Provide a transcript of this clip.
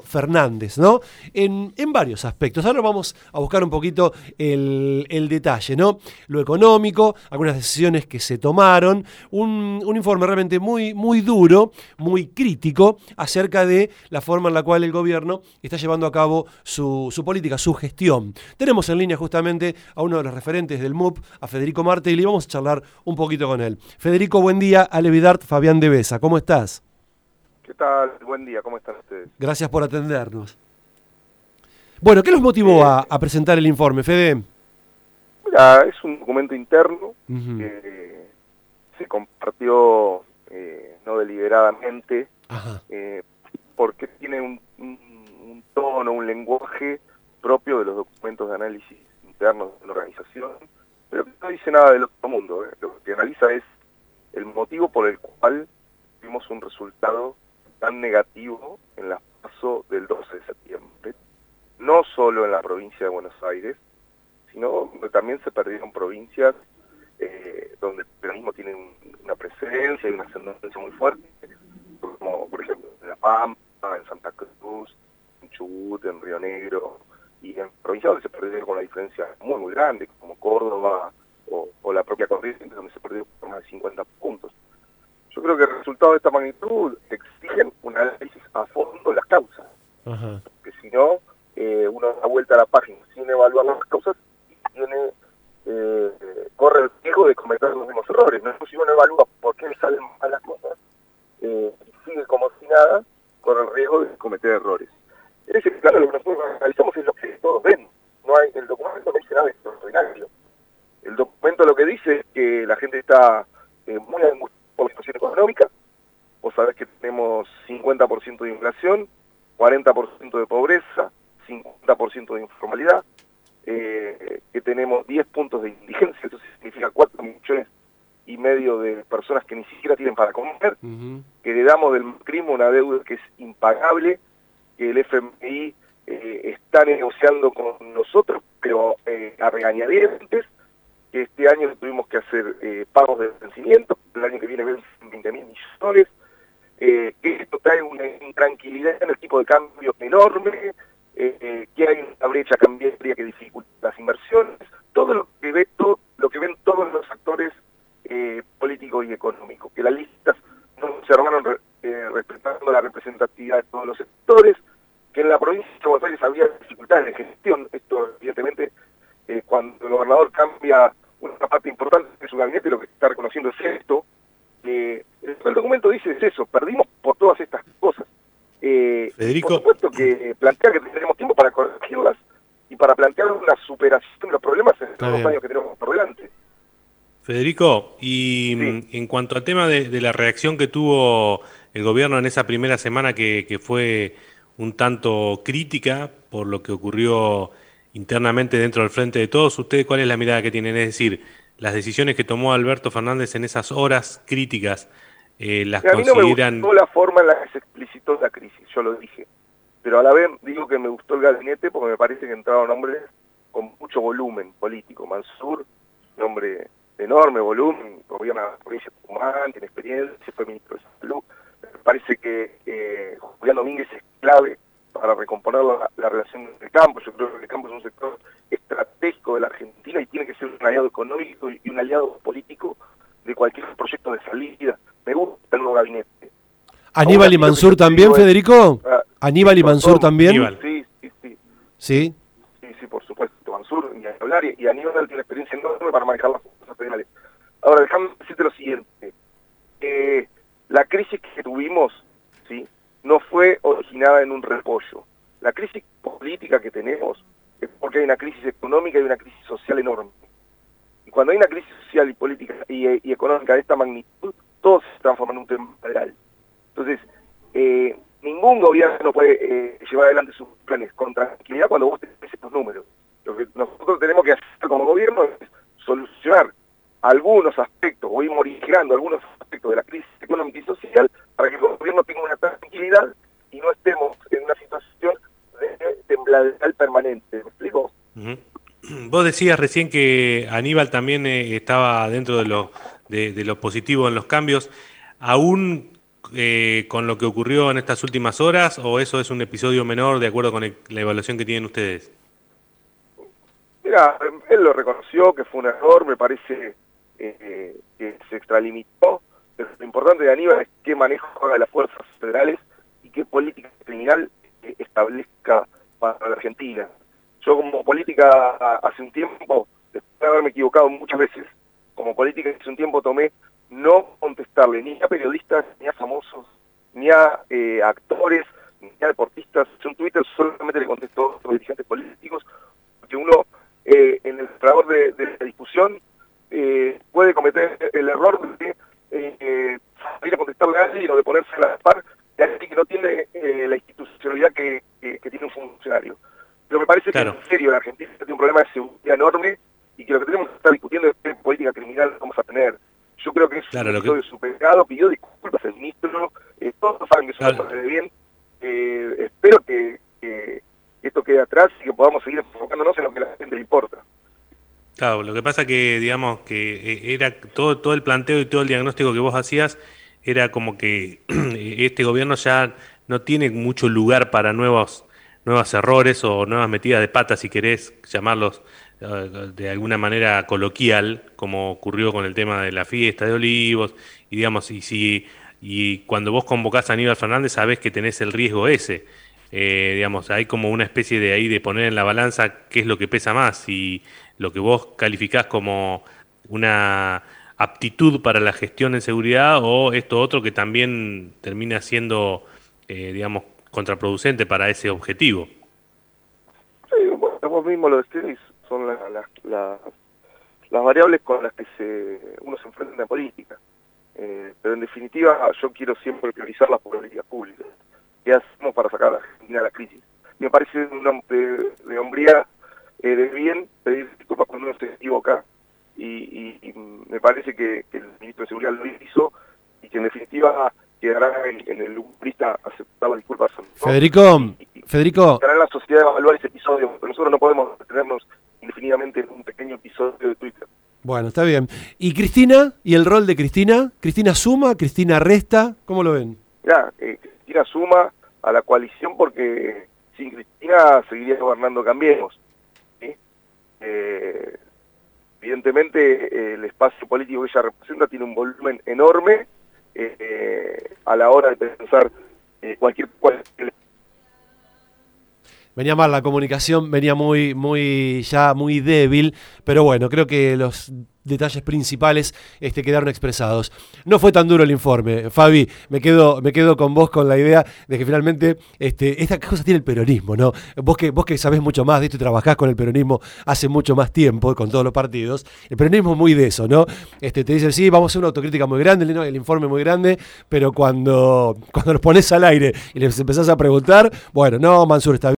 Fernández, ¿no? En varios aspectos. Ahora vamos a buscar un poquito el detalle, ¿no? Lo económico, algunas decisiones que se tomaron, un informe realmente muy, muy duro, muy crítico acerca de la forma en la cual el gobierno está llevando a cabo su política, su gestión. Tenemos en línea justamente a uno de los referentes del MUP, a Federico Martelli, y vamos a charlar un poquito con él. Federico, buen día. Ale Vidart, Fabián de Besa, ¿cómo estás? ¿Qué tal? Buen día, ¿cómo están ustedes? Gracias por atendernos. Bueno, ¿qué los motivó a presentar el informe, Fede? Mira, es un documento interno que se compartió no deliberadamente, porque tiene un tono, un lenguaje propio de los documentos de análisis internos de una organización, pero que no dice nada del otro mundo. Lo que analiza es el motivo por el cual tuvimos un resultado tan negativo en las PASO del 12 de septiembre, no solo en la provincia de Buenos Aires, sino donde también se perdieron provincias donde el peronismo tiene una presencia y una ascendencia muy fuerte, como por ejemplo en La Pampa, en Santa Cruz, en Chubut, en Río Negro, y en provincias donde se perdieron con una diferencia muy muy grande, como Córdoba o la propia Corrientes, donde se perdió por más de 50 puntos. Yo creo que el resultado de esta magnitud exigen un análisis a fondo de las causas, porque si no, uno da vuelta a la página sin evaluar las causas y corre el riesgo de cometer los mismos errores. ¿No? Si uno evalúa por qué salen mal las cosas y sigue como si nada, corre el riesgo de cometer errores. En ese plano lo que nosotros analizamos es lo que todos ven. El documento no dice nada de extraordinario. El documento lo que dice es que la gente está muy angustiada por la situación económica. Vos sabés que tenemos 50% de inflación, 40% de pobreza, 50% de informalidad, que tenemos 10 puntos de indigencia, eso significa 4,5 millones de personas que ni siquiera tienen para comer, que heredamos del macrismo una deuda que es impagable, que el FMI está negociando con nosotros, pero a regañadientes, que este año tuvimos que hacer pagos de vencimiento, el año que viene ven 20.000 millones, que esto trae una intranquilidad en el tipo de cambio enorme, que hay una brecha cambiaria que dificulta las inversiones, todo lo que ven todos los actores políticos y económicos, que las listas no se armaron respetando la representatividad de todos los sectores, que en la provincia de Buenos Aires había dificultades de gestión. Esto evidentemente cuando el gobernador cambia una parte importante de su gabinete, lo que está reconociendo es esto. El documento dice es eso, perdimos por todas estas cosas. Federico, por supuesto que plantea que tenemos tiempo para corregirlas y para plantear una superación de los problemas en los años que tenemos por delante. Federico, y sí. En cuanto al tema de la reacción que tuvo el gobierno en esa primera semana que fue un tanto crítica por lo que ocurrió internamente dentro del Frente de Todos, ¿ustedes cuál es la mirada que tienen? Es decir, las decisiones que tomó Alberto Fernández en esas horas críticas, ¿las consideran? A mí no me gustó la forma en la que se explicitó la crisis, yo lo dije, pero a la vez digo que me gustó el gabinete porque me parece que entraron hombres con mucho volumen político. Mansur, un hombre de enorme volumen, gobierna la provincia de Tucumán, tiene experiencia, fue ministro de Salud. Me parece que Julián Domínguez es clave para recomponer la relación del campo. Yo creo que el campo es un sector estratégico de la Argentina y tiene que ser un aliado económico y un aliado político de cualquier proyecto de salida. Me gusta el nuevo gabinete. ¿Aníbal y Mansur también, Federico? ¿Aníbal y Mansur también? Sí. ¿Sí? Sí, por supuesto. Mansur, ni a hablar, y Aníbal tiene experiencia enorme para manejar las cosas penales. Ahora, déjame decirte lo siguiente. La crisis que tuvimos, ¿sí?, no fue originada en un repollo. La crisis política que tenemos es porque hay una crisis económica y una crisis social enorme. Y cuando hay una crisis social y política y económica de esta magnitud, todo se transforma en un tema federal. Entonces, ningún gobierno puede llevar adelante sus planes con tranquilidad cuando vos tenés estos números. Lo que nosotros tenemos que hacer como gobierno es solucionar algunos aspectos o ir modificando algunos aspectos de la crisis económica y social para que el gobierno tenga una tranquilidad y no estemos en una situación de tembladera permanente. ¿Me explico? Vos decías recién que Aníbal también estaba dentro de lo positivo en los cambios. Aún con lo que ocurrió en estas últimas horas o eso es un episodio menor de acuerdo con la evaluación que tienen ustedes? Mira, él lo reconoció que fue un error, me parece que se extralimitó, pero lo importante de Aníbal es qué manejo haga de las fuerzas federales y qué política criminal establezca para la Argentina. Yo como política hace un tiempo, después de haberme equivocado muchas veces, como política hace un tiempo tomé no contestarle ni a periodistas, ni a famosos, ni a actores, ni a deportistas. Yo en Twitter solamente le contesto a los dirigentes políticos, porque uno en el fragor de la discusión puede cometer el error de salir a contestarle a alguien o de ponerse a la par de alguien que no tiene la institucionalidad que tiene un funcionario. Pero me parece que en serio la Argentina tiene un problema de seguridad enorme y que lo que tenemos que estar discutiendo es qué política criminal vamos a tener. Yo creo que es un episodio de su pecado, pidió disculpas al ministro, todos saben que eso no se bien. Espero que esto quede atrás y que podamos seguir enfocándonos en lo que a la gente le importa. Claro, lo que pasa que, digamos, que era todo el planteo y todo el diagnóstico que vos hacías era como que este gobierno ya no tiene mucho lugar para nuevos errores o nuevas metidas de pata, si querés llamarlos de alguna manera coloquial, como ocurrió con el tema de la fiesta de Olivos, y digamos, y cuando vos convocás a Aníbal Fernández sabés que tenés el riesgo ese. Digamos, hay como una especie de ahí de poner en la balanza qué es lo que pesa más, y lo que vos calificás como una aptitud para la gestión en seguridad o esto otro que también termina siendo, digamos, contraproducente para ese objetivo. Sí, bueno, vos mismo lo decís, son las variables con las que uno se enfrenta en la política. Pero en definitiva yo quiero siempre priorizar las políticas públicas. ¿Qué hacemos para sacar a la Argentina de la crisis? Me parece de hombría, de bien, pedir disculpas cuando uno se equivoca. Y me parece que el ministro de Seguridad lo hizo y que en definitiva quedará en el humorista aceptar las disculpas. ¿No? Federico. Quedará en la sociedad de evaluar ese episodio, pero nosotros no podemos detenernos indefinidamente en un pequeño episodio de Twitter. Bueno, está bien. ¿Y Cristina? ¿Y el rol de Cristina? ¿Cristina suma? ¿Cristina resta? ¿Cómo lo ven? Mirá, Cristina suma a la coalición porque sin Cristina seguiría gobernando Cambiemos. ¿Sí? Evidentemente el espacio político que ella representa tiene un volumen enorme a la hora de pensar cualquier Venía mal la comunicación, venía muy débil, pero bueno, creo que los detalles principales quedaron expresados. No fue tan duro el informe, Fabi, me quedo con vos con la idea de que finalmente esta cosa tiene el peronismo, ¿no? Vos que sabés mucho más de esto y trabajás con el peronismo hace mucho más tiempo, con todos los partidos, el peronismo es muy de eso, ¿no? Te dicen, sí, vamos a hacer una autocrítica muy grande, el informe muy grande, pero cuando los pones al aire y les empezás a preguntar, bueno, no, Mansur está bien.